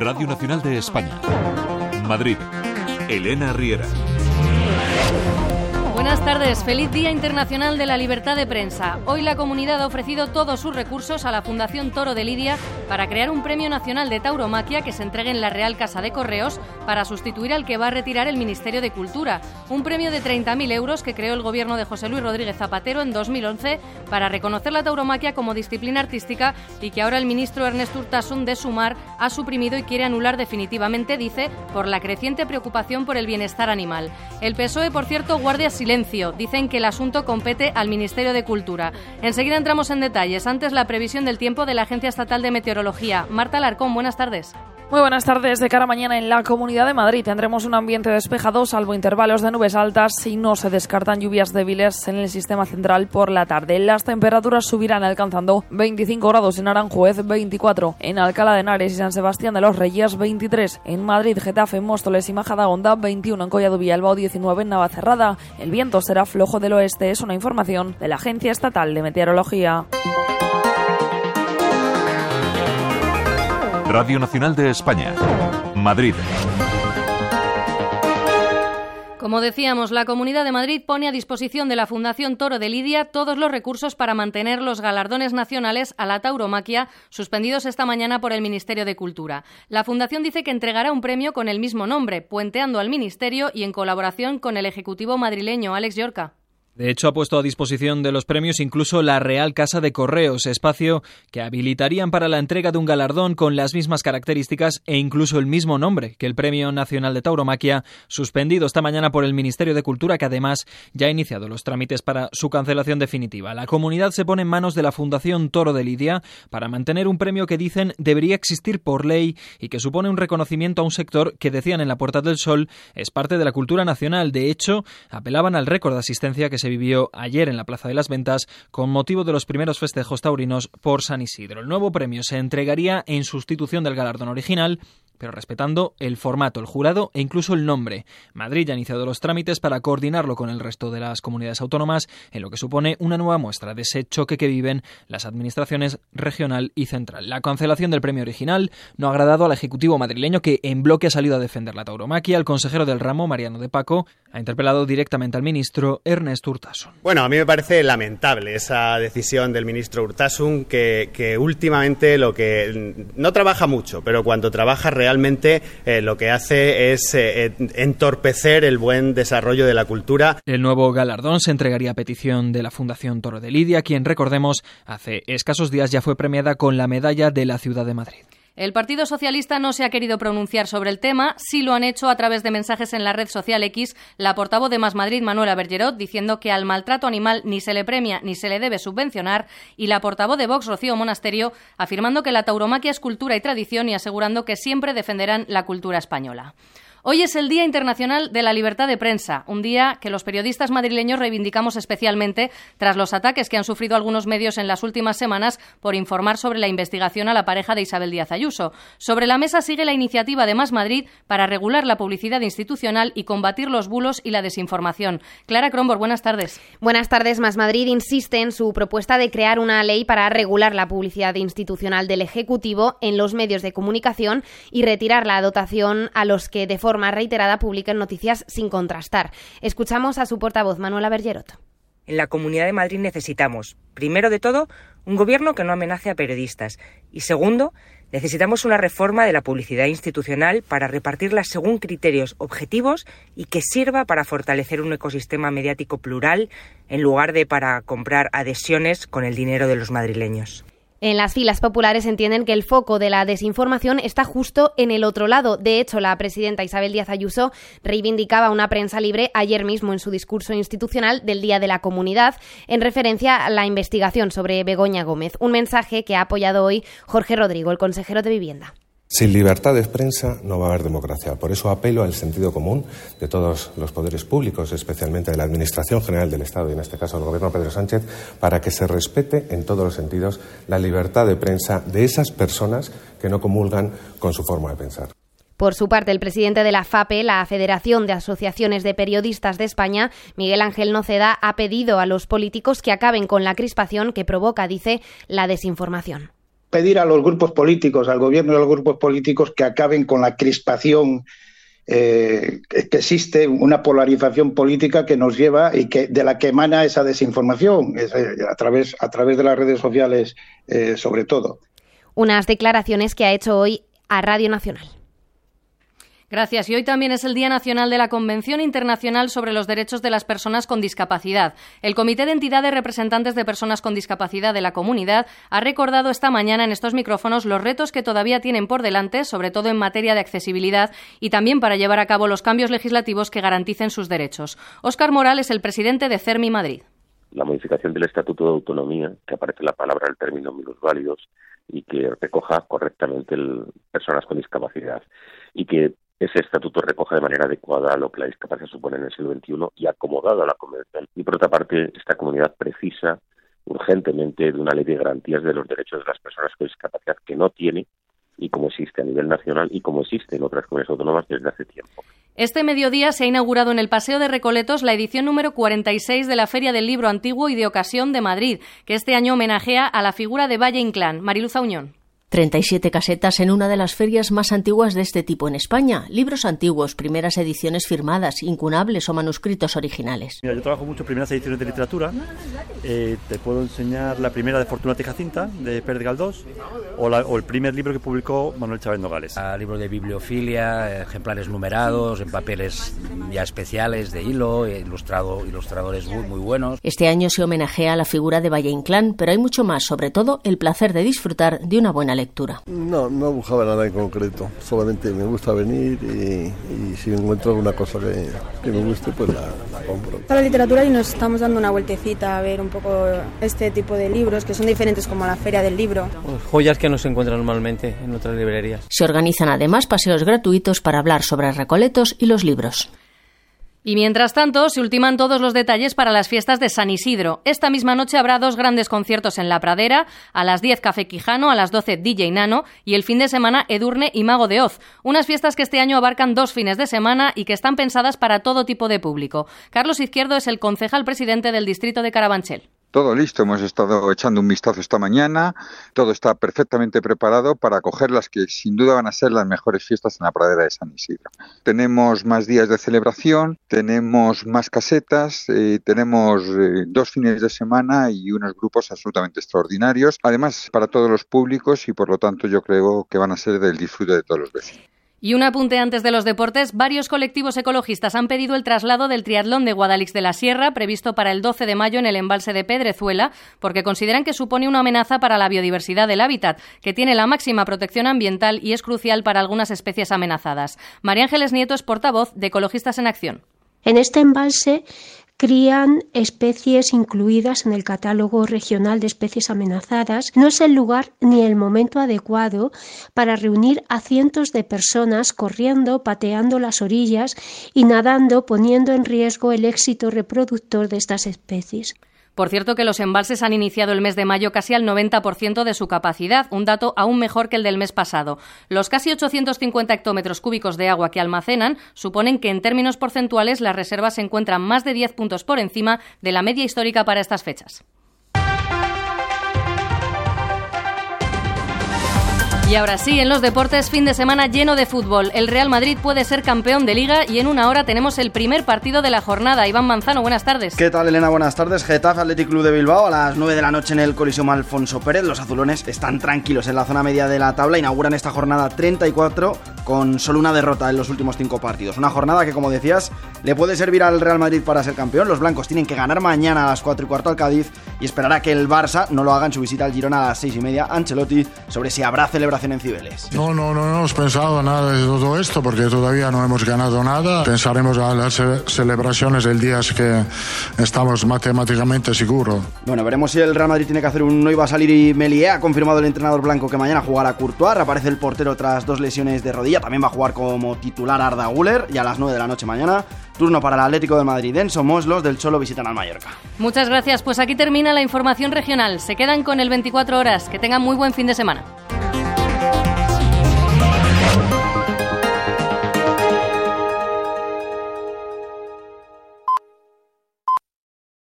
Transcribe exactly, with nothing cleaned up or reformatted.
Radio Nacional de España. Madrid. Elena Riera. Buenas tardes, feliz Día Internacional de la Libertad de Prensa. Hoy la comunidad ha ofrecido todos sus recursos a la Fundación Toro de Lidia para crear un premio nacional de tauromaquia que se entregue en la Real Casa de Correos para sustituir al que va a retirar el Ministerio de Cultura. Un premio de treinta mil euros que creó el gobierno de José Luis Rodríguez Zapatero en dos mil once para reconocer la tauromaquia como disciplina artística y que ahora el ministro Ernest Urtasun de Sumar ha suprimido y quiere anular definitivamente, dice, por la creciente preocupación por el bienestar animal. El P S O E, por cierto, guardia silencio. Dicen que el asunto compete al Ministerio de Cultura. Enseguida entramos en detalles. Antes, la previsión del tiempo de la Agencia Estatal de Meteorología. Marta Alarcón, buenas tardes. Muy buenas tardes. De cara a mañana en la Comunidad de Madrid tendremos un ambiente despejado, salvo intervalos de nubes altas, y no se descartan lluvias débiles en el sistema central por la tarde. Las temperaturas subirán alcanzando veinticinco grados en Aranjuez, veinticuatro en Alcalá de Henares y San Sebastián de los Reyes, veintitrés en Madrid, Getafe, Móstoles y Majadahonda, veintiuno en Collado Villalba, diecinueve en Navacerrada. El viento será flojo del oeste, es una información de la Agencia Estatal de Meteorología. Radio Nacional de España. Madrid. Como decíamos, la Comunidad de Madrid pone a disposición de la Fundación Toro de Lidia todos los recursos para mantener los galardones nacionales a la tauromaquia suspendidos esta mañana por el Ministerio de Cultura. La Fundación dice que entregará un premio con el mismo nombre, puenteando al Ministerio y en colaboración con el Ejecutivo madrileño. Alex Llorca. De hecho, ha puesto a disposición de los premios incluso la Real Casa de Correos, espacio que habilitarían para la entrega de un galardón con las mismas características e incluso el mismo nombre que el Premio Nacional de Tauromaquia, suspendido esta mañana por el Ministerio de Cultura, que además ya ha iniciado los trámites para su cancelación definitiva. La comunidad se pone en manos de la Fundación Toro de Lidia para mantener un premio que dicen debería existir por ley y que supone un reconocimiento a un sector que, decían en la Puerta del Sol, es parte de la cultura nacional. De hecho, apelaban al récord de asistencia que se vivió ayer en la Plaza de las Ventas con motivo de los primeros festejos taurinos por San Isidro. El nuevo premio se entregaría en sustitución del galardón original, pero respetando el formato, el jurado e incluso el nombre. Madrid ya ha iniciado los trámites para coordinarlo con el resto de las comunidades autónomas, en lo que supone una nueva muestra de ese choque que viven las administraciones regional y central. La cancelación del premio original no ha agradado al Ejecutivo madrileño, que en bloque ha salido a defender la tauromaquia. El consejero del ramo, Mariano de Paco, ha interpelado directamente al ministro Ernest Urtasun. Bueno, a mí me parece lamentable esa decisión del ministro Urtasun, que, que últimamente lo que no trabaja mucho, pero cuando trabaja realmente Realmente eh, lo que hace es eh, entorpecer el buen desarrollo de la cultura. El nuevo galardón se entregaría a petición de la Fundación Toro de Lidia, quien, recordemos, hace escasos días ya fue premiada con la medalla de la Ciudad de Madrid. El Partido Socialista no se ha querido pronunciar sobre el tema, sí lo han hecho a través de mensajes en la red social X la portavoz de Más Madrid, Manuela Bergerot, diciendo que al maltrato animal ni se le premia ni se le debe subvencionar, y la portavoz de Vox, Rocío Monasterio, afirmando que la tauromaquia es cultura y tradición y asegurando que siempre defenderán la cultura española. Hoy es el Día Internacional de la Libertad de Prensa, un día que los periodistas madrileños reivindicamos especialmente tras los ataques que han sufrido algunos medios en las últimas semanas por informar sobre la investigación a la pareja de Isabel Díaz Ayuso. Sobre la mesa sigue la iniciativa de Más Madrid para regular la publicidad institucional y combatir los bulos y la desinformación. Clara Cronborg, buenas tardes. Buenas tardes. Más Madrid insiste en su propuesta de crear una ley para regular la publicidad institucional del Ejecutivo en los medios de comunicación y retirar la dotación a los que de forma reiterada publican noticias sin contrastar. Escuchamos a su portavoz, Manuela Bergerot. En la Comunidad de Madrid necesitamos, primero de todo, un gobierno que no amenace a periodistas y, segundo, necesitamos una reforma de la publicidad institucional para repartirla según criterios objetivos y que sirva para fortalecer un ecosistema mediático plural en lugar de para comprar adhesiones con el dinero de los madrileños. En las filas populares entienden que el foco de la desinformación está justo en el otro lado. De hecho, la presidenta Isabel Díaz Ayuso reivindicaba una prensa libre ayer mismo en su discurso institucional del Día de la Comunidad, en referencia a la investigación sobre Begoña Gómez. Un mensaje que ha apoyado hoy Jorge Rodrigo, el consejero de Vivienda. Sin libertad de prensa no va a haber democracia. Por eso apelo al sentido común de todos los poderes públicos, especialmente de la Administración General del Estado y en este caso del Gobierno Pedro Sánchez, para que se respete en todos los sentidos la libertad de prensa de esas personas que no comulgan con su forma de pensar. Por su parte, el presidente de la FAPE, la Federación de Asociaciones de Periodistas de España, Miguel Ángel Noceda, ha pedido a los políticos que acaben con la crispación que provoca, dice, la desinformación. pedir a los grupos políticos, al gobierno y a los grupos políticos que acaben con la crispación eh, que existe, una polarización política que nos lleva y que de la que emana esa desinformación es, eh, a través, a través de las redes sociales eh, sobre todo. Unas declaraciones que ha hecho hoy a Radio Nacional. Gracias. Y hoy también es el Día Nacional de la Convención Internacional sobre los Derechos de las Personas con Discapacidad. El Comité de Entidades Representantes de Personas con Discapacidad de la Comunidad ha recordado esta mañana en estos micrófonos los retos que todavía tienen por delante, sobre todo en materia de accesibilidad, y también para llevar a cabo los cambios legislativos que garanticen sus derechos. Óscar Moral es el presidente de CERMI Madrid. La modificación del Estatuto de Autonomía, que aparece la palabra, el término minusválidos, y que recoja correctamente el, personas con discapacidad, y que ese estatuto recoge de manera adecuada lo que la discapacidad supone en el siglo veintiuno y acomodado a la Convención. Y por otra parte, esta comunidad precisa urgentemente de una ley de garantías de los derechos de las personas con discapacidad que no tiene, y como existe a nivel nacional y como existe en otras comunidades autónomas desde hace tiempo. Este mediodía se ha inaugurado en el Paseo de Recoletos la edición número cuarenta y seis de la Feria del Libro Antiguo y de Ocasión de Madrid, que este año homenajea a la figura de Valle Inclán. Mariluz Auñón. treinta y siete casetas en una de las ferias más antiguas de este tipo en España. Libros antiguos, primeras ediciones firmadas, incunables o manuscritos originales. Mira, yo trabajo mucho en primeras ediciones de literatura. Eh, te puedo enseñar la primera de Fortunata y Jacinta, de Pérez Galdós, o, la, o el primer libro que publicó Manuel Chávez Nogales. A libros de bibliofilia, ejemplares numerados, en papeles ya especiales de hilo, ilustrado, ilustradores muy, muy buenos. Este año se homenajea a la figura de Valle Inclán, pero hay mucho más, sobre todo el placer de disfrutar de una buena lectura. No, no buscaba nada en concreto, solamente me gusta venir y, y si encuentro alguna cosa que, que me guste, pues la, la compro. Para la literatura y nos estamos dando una vueltecita a ver un poco este tipo de libros que son diferentes, como la Feria del Libro. Pues joyas que no se encuentran normalmente en otras librerías. Se organizan además paseos gratuitos para hablar sobre Recoletos y los libros. Y mientras tanto, se ultiman todos los detalles para las fiestas de San Isidro. Esta misma noche habrá dos grandes conciertos en La Pradera, a las diez Café Quijano, a las doce D J Nano y el fin de semana Edurne y Mago de Oz. Unas fiestas que este año abarcan dos fines de semana y que están pensadas para todo tipo de público. Carlos Izquierdo es el concejal presidente del distrito de Carabanchel. Todo listo, hemos estado echando un vistazo esta mañana, todo está perfectamente preparado para acoger las que sin duda van a ser las mejores fiestas en la Pradera de San Isidro. Tenemos más días de celebración, tenemos más casetas, eh, tenemos eh, dos fines de semana y unos grupos absolutamente extraordinarios, además para todos los públicos y por lo tanto yo creo que van a ser del disfrute de todos los vecinos. Y un apunte antes de los deportes, varios colectivos ecologistas han pedido el traslado del triatlón de Guadalix de la Sierra, previsto para el doce de mayo en el embalse de Pedrezuela, porque consideran que supone una amenaza para la biodiversidad del hábitat, que tiene la máxima protección ambiental y es crucial para algunas especies amenazadas. María Ángeles Nieto es portavoz de Ecologistas en Acción. En este embalse crían especies incluidas en el catálogo regional de especies amenazadas. No es el lugar ni el momento adecuado para reunir a cientos de personas corriendo, pateando las orillas y nadando, poniendo en riesgo el éxito reproductor de estas especies. Por cierto que los embalses han iniciado el mes de mayo casi al noventa por ciento de su capacidad, un dato aún mejor que el del mes pasado. Los casi ochocientos cincuenta hectómetros cúbicos de agua que almacenan suponen que en términos porcentuales las reservas se encuentran más de diez puntos por encima de la media histórica para estas fechas. Y ahora sí, en los deportes, fin de semana lleno de fútbol. El Real Madrid puede ser campeón de Liga y en una hora tenemos el primer partido de la jornada. Iván Manzano, buenas tardes. ¿Qué tal, Elena? Buenas tardes. Getafe Athletic Club de Bilbao a las nueve de la noche en el Coliseum Alfonso Pérez. Los azulones están tranquilos en la zona media de la tabla. Inauguran esta jornada treinta y cuatro con solo una derrota en los últimos cinco partidos. Una jornada que, como decías, le puede servir al Real Madrid para ser campeón. Los blancos tienen que ganar mañana a las cuatro y cuarto al Cádiz y esperar a que el Barça no lo haga en su visita al Girona a las seis y media. Ancelotti sobre si habrá celebración en Cibeles. No, no, no, no hemos pensado nada de todo esto porque todavía no hemos ganado nada. Pensaremos a las celebraciones el día que estamos matemáticamente seguros. Bueno, veremos si el Real Madrid tiene que hacer un no iba a salir y Melié. Ha confirmado el entrenador blanco que mañana jugará Courtois. Aparece el portero tras dos lesiones de rodilla. También va a jugar como titular Arda Güler. Y a las nueve de la noche mañana, turno para el Atlético de Madrid. En Somos, los del Cholo visitan al Mallorca. Muchas gracias. Pues aquí termina la información regional. Se quedan con el veinticuatro horas. Que tengan muy buen fin de semana.